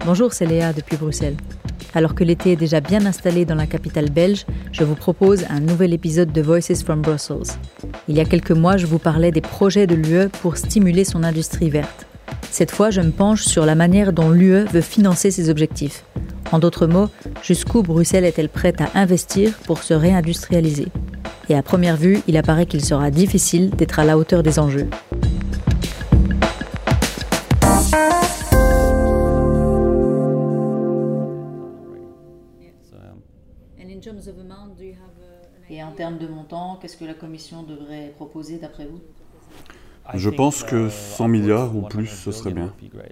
Bonjour, c'est Léa depuis Bruxelles. Alors que l'été est déjà bien installé dans la capitale belge, je vous propose un nouvel épisode de Voices from Brussels. Il y a quelques mois, je vous parlais des projets de l'UE pour stimuler son industrie verte. Cette fois, je me penche sur la manière dont l'UE veut financer ses objectifs. En d'autres mots, jusqu'où Bruxelles est-elle prête à investir pour se réindustrialiser ? Et à première vue, il apparaît qu'il sera difficile d'être à la hauteur des enjeux. Et en termes de montant, qu'est-ce que la Commission devrait proposer d'après vous ? Je pense que 100 milliards ou plus, ce serait bien.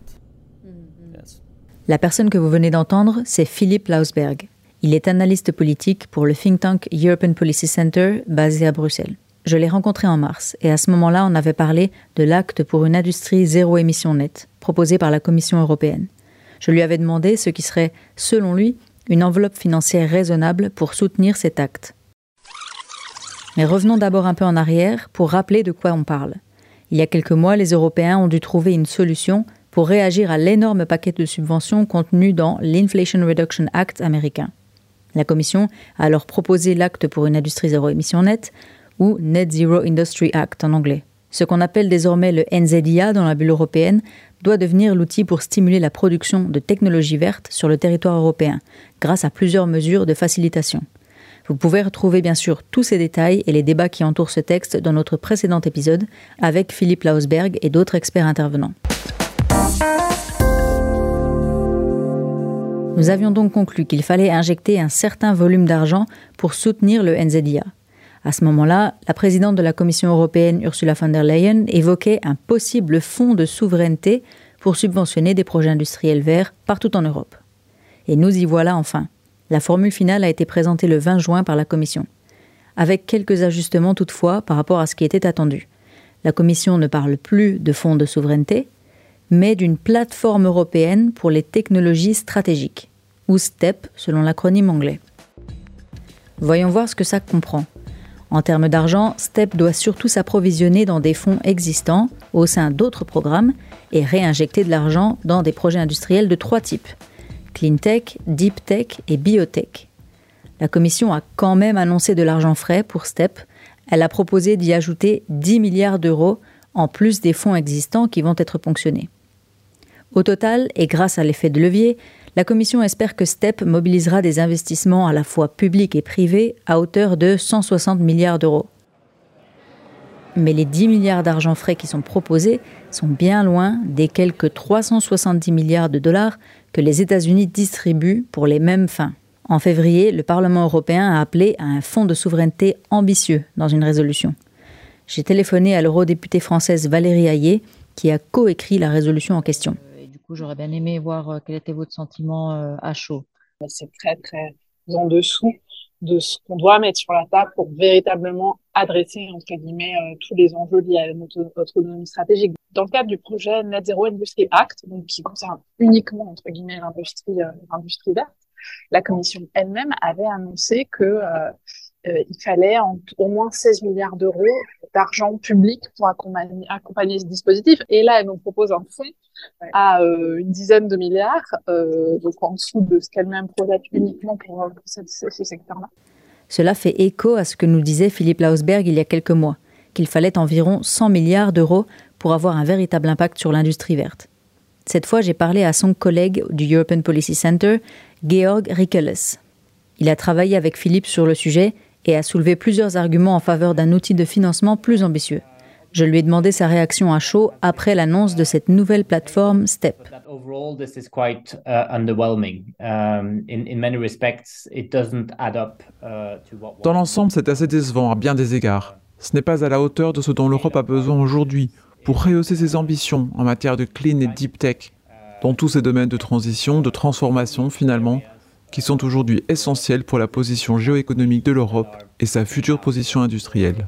La personne que vous venez d'entendre, c'est Philippe Lausberg. Il est analyste politique pour le think tank European Policy Center, basé à Bruxelles. Je l'ai rencontré en mars, et à ce moment-là, on avait parlé de l'acte pour une industrie zéro émission nette, proposé par la Commission européenne. Je lui avais demandé ce qui serait, selon lui, une enveloppe financière raisonnable pour soutenir cet acte. Mais revenons d'abord un peu en arrière pour rappeler de quoi on parle. Il y a quelques mois, les Européens ont dû trouver une solution pour réagir à l'énorme paquet de subventions contenu dans l'Inflation Reduction Act américain. La Commission a alors proposé l'acte pour une industrie zéro émission nette, ou Net Zero Industry Act en anglais. Ce qu'on appelle désormais le NZIA dans la bulle européenne doit devenir l'outil pour stimuler la production de technologies vertes sur le territoire européen, grâce à plusieurs mesures de facilitation. Vous pouvez retrouver bien sûr tous ces détails et les débats qui entourent ce texte dans notre précédent épisode avec Philippe Lausberg et d'autres experts intervenants. Nous avions donc conclu qu'il fallait injecter un certain volume d'argent pour soutenir le NZIA. À ce moment-là, la présidente de la Commission européenne, Ursula von der Leyen, évoquait un possible fonds de souveraineté pour subventionner des projets industriels verts partout en Europe. Et nous y voilà enfin. La formule finale a été présentée le 20 juin par la Commission, avec quelques ajustements toutefois par rapport à ce qui était attendu. La Commission ne parle plus de fonds de souveraineté, mais d'une plateforme européenne pour les technologies stratégiques, ou STEP selon l'acronyme anglais. Voyons voir ce que ça comprend. En termes d'argent, STEP doit surtout s'approvisionner dans des fonds existants au sein d'autres programmes et réinjecter de l'argent dans des projets industriels de 3 types. Clean Tech, Deep Tech et Biotech. La Commission a quand même annoncé de l'argent frais pour STEP. Elle a proposé d'y ajouter 10 milliards d'euros en plus des fonds existants qui vont être ponctionnés. Au total, et grâce à l'effet de levier, la Commission espère que STEP mobilisera des investissements à la fois publics et privés à hauteur de 160 milliards d'euros. Mais les 10 milliards d'argent frais qui sont proposés sont bien loin des quelques 370 milliards de dollars que les États-Unis distribuent pour les mêmes fins. En février, le Parlement européen a appelé à un fonds de souveraineté ambitieux dans une résolution. J'ai téléphoné à l'eurodéputée française Valérie Hayé, qui a coécrit la résolution en question. Et du coup, j'aurais bien aimé voir quel était votre sentiment à chaud. C'est très, très en dessous de ce qu'on doit mettre sur la table pour véritablement adresser, entre guillemets, tous les enjeux liés à notre autonomie stratégique. Dans le cadre du projet Net Zero Industry Act, donc qui concerne uniquement, entre guillemets, l'industrie verte, la Commission elle-même avait annoncé que il fallait au moins 16 milliards d'euros d'argent public pour accompagner ce dispositif. Et là, elle nous propose un fonds à une dizaine de milliards, donc en dessous de ce qu'elle-même projette uniquement pour ce secteur-là. Cela fait écho à ce que nous disait Philippe Lausberg il y a quelques mois, qu'il fallait environ 100 milliards d'euros pour avoir un véritable impact sur l'industrie verte. Cette fois, j'ai parlé à son collègue du European Policy Center, Georg Rikeles. Il a travaillé avec Philippe sur le sujet et a soulevé plusieurs arguments en faveur d'un outil de financement plus ambitieux. Je lui ai demandé sa réaction à chaud après l'annonce de cette nouvelle plateforme STEP. Dans l'ensemble, c'est assez décevant à bien des égards. Ce n'est pas à la hauteur de ce dont l'Europe a besoin aujourd'hui pour rehausser ses ambitions en matière de clean et deep tech, dans tous ces domaines de transition, de transformation finalement, qui sont aujourd'hui essentiels pour la position géoéconomique de l'Europe et sa future position industrielle.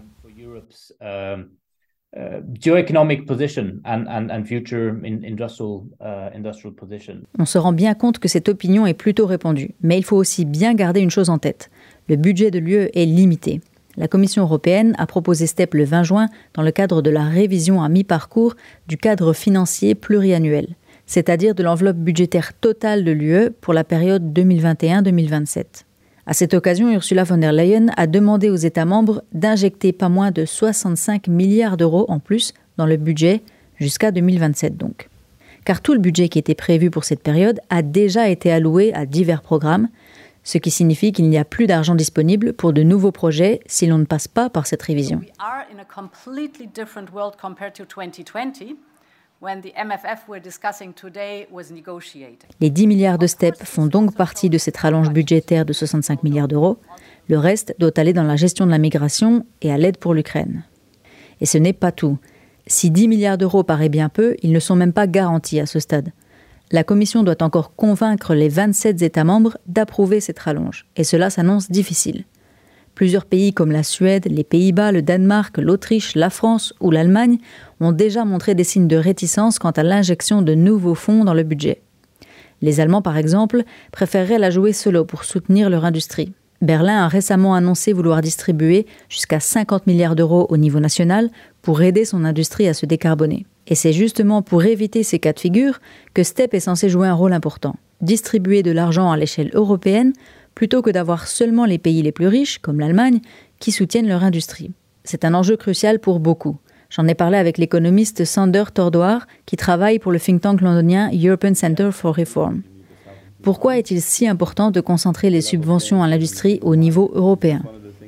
On se rend bien compte que cette opinion est plutôt répandue, mais il faut aussi bien garder une chose en tête. Le budget de l'UE est limité. La Commission européenne a proposé STEP le 20 juin dans le cadre de la révision à mi-parcours du cadre financier pluriannuel. c'est-à-dire de l'enveloppe budgétaire totale de l'UE pour la période 2021-2027. À cette occasion, Ursula von der Leyen a demandé aux États membres d'injecter pas moins de 65 milliards d'euros en plus dans le budget jusqu'à 2027 donc. Car tout le budget qui était prévu pour cette période a déjà été alloué à divers programmes, ce qui signifie qu'il n'y a plus d'argent disponible pour de nouveaux projets si l'on ne passe pas par cette révision. Les 10 milliards de STEP font donc partie de cette rallonge budgétaire de 65 milliards d'euros. Le reste doit aller dans la gestion de la migration et à l'aide pour l'Ukraine. Et ce n'est pas tout. Si 10 milliards d'euros paraît bien peu, ils ne sont même pas garantis à ce stade. La Commission doit encore convaincre les 27 États membres d'approuver cette rallonge. Et cela s'annonce difficile. Plusieurs pays comme la Suède, les Pays-Bas, le Danemark, l'Autriche, la France ou l'Allemagne ont déjà montré des signes de réticence quant à l'injection de nouveaux fonds dans le budget. Les Allemands, par exemple, préféreraient la jouer solo pour soutenir leur industrie. Berlin a récemment annoncé vouloir distribuer jusqu'à 50 milliards d'euros au niveau national pour aider son industrie à se décarboner. Et c'est justement pour éviter ces cas de figure que STEP est censé jouer un rôle important. Distribuer de l'argent à l'échelle européenne plutôt que d'avoir seulement les pays les plus riches, comme l'Allemagne, qui soutiennent leur industrie. C'est un enjeu crucial pour beaucoup. J'en ai parlé avec l'économiste Sander Tordoir, qui travaille pour le think tank londonien European Centre for Reform. Pourquoi est-il si important de concentrer les subventions à l'industrie au niveau européen ?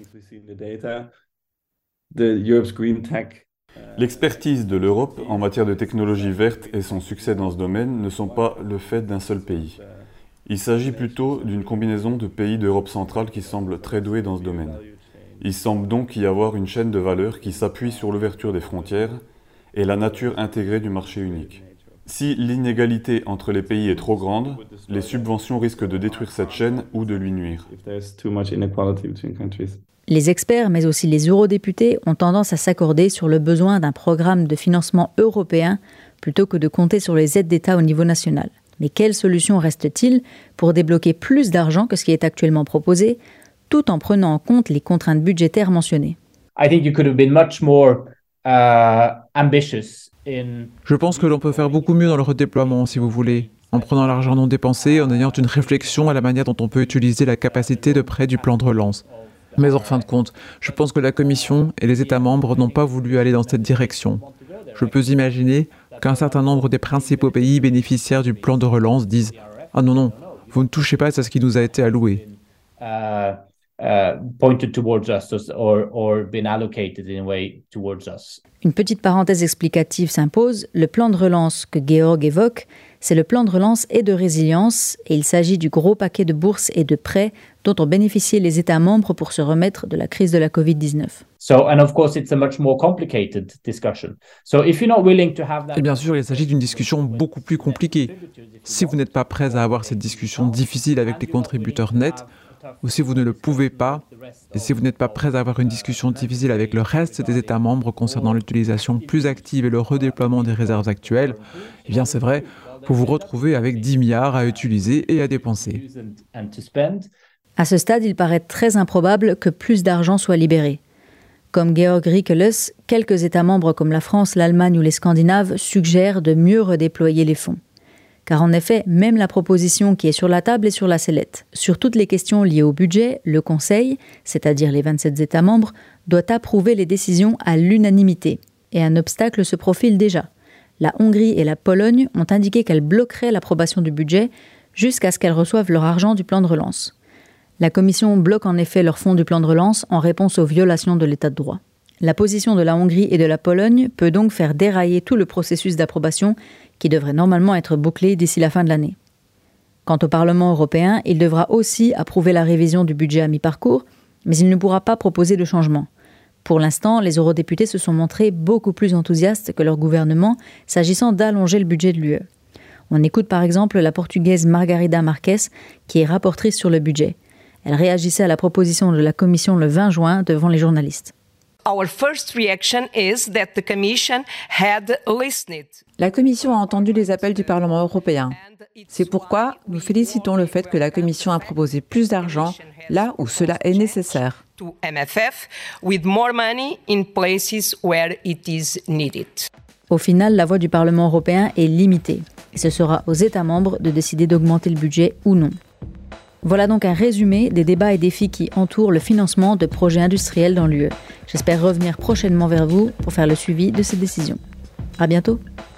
L'expertise de l'Europe en matière de technologie verte et son succès dans ce domaine ne sont pas le fait d'un seul pays. Il s'agit plutôt d'une combinaison de pays d'Europe centrale qui semblent très doués dans ce domaine. Il semble donc y avoir une chaîne de valeur qui s'appuie sur l'ouverture des frontières et la nature intégrée du marché unique. Si l'inégalité entre les pays est trop grande, les subventions risquent de détruire cette chaîne ou de lui nuire. Les experts, mais aussi les eurodéputés, ont tendance à s'accorder sur le besoin d'un programme de financement européen plutôt que de compter sur les aides d'État au niveau national. Mais quelle solution reste-t-il pour débloquer plus d'argent que ce qui est actuellement proposé, tout en prenant en compte les contraintes budgétaires mentionnées ? Je pense que l'on peut faire beaucoup mieux dans le redéploiement, si vous voulez, en prenant l'argent non dépensé, en ayant une réflexion à la manière dont on peut utiliser la capacité de prêt du plan de relance. Mais en fin de compte, je pense que la Commission et les États membres n'ont pas voulu aller dans cette direction. Je peux imaginer qu'un certain nombre des principaux pays bénéficiaires du plan de relance disent « Ah non, vous ne touchez pas à ce qui nous a été alloué ». Une petite parenthèse explicative s'impose. Le plan de relance que Georg évoque, c'est le plan de relance et de résilience, et il s'agit du gros paquet de bourses et de prêts dont ont bénéficié les États membres pour se remettre de la crise de la Covid-19. Et bien sûr, il s'agit d'une discussion beaucoup plus compliquée. Si vous n'êtes pas prêts à avoir cette discussion difficile avec les contributeurs nets, ou si vous ne le pouvez pas, et si vous n'êtes pas prêts à avoir une discussion difficile avec le reste des États membres concernant l'utilisation plus active et le redéploiement des réserves actuelles, eh bien c'est vrai, vous vous retrouvez avec 10 milliards à utiliser et à dépenser. À ce stade, il paraît très improbable que plus d'argent soit libéré. Comme Georg Riekeles, quelques États membres comme la France, l'Allemagne ou les Scandinaves suggèrent de mieux redéployer les fonds. Car en effet, même la proposition qui est sur la table est sur la sellette. Sur toutes les questions liées au budget, le Conseil, c'est-à-dire les 27 États membres, doit approuver les décisions à l'unanimité. Et un obstacle se profile déjà. La Hongrie et la Pologne ont indiqué qu'elles bloqueraient l'approbation du budget jusqu'à ce qu'elles reçoivent leur argent du plan de relance. La Commission bloque en effet leur fonds du plan de relance en réponse aux violations de l'état de droit. La position de la Hongrie et de la Pologne peut donc faire dérailler tout le processus d'approbation qui devrait normalement être bouclé d'ici la fin de l'année. Quant au Parlement européen, il devra aussi approuver la révision du budget à mi-parcours, mais il ne pourra pas proposer de changement. Pour l'instant, les eurodéputés se sont montrés beaucoup plus enthousiastes que leur gouvernement s'agissant d'allonger le budget de l'UE. On écoute par exemple la Portugaise Margarida Marques, qui est rapporteure sur le budget. Elle réagissait à la proposition de la Commission le 20 juin devant les journalistes. La Commission a entendu les appels du Parlement européen. C'est pourquoi nous félicitons le fait que la Commission a proposé plus d'argent là où cela est nécessaire. Au final, la voix du Parlement européen est limitée. Et ce sera aux États membres de décider d'augmenter le budget ou non. Voilà donc un résumé des débats et défis qui entourent le financement de projets industriels dans l'UE. J'espère revenir prochainement vers vous pour faire le suivi de ces décisions. À bientôt.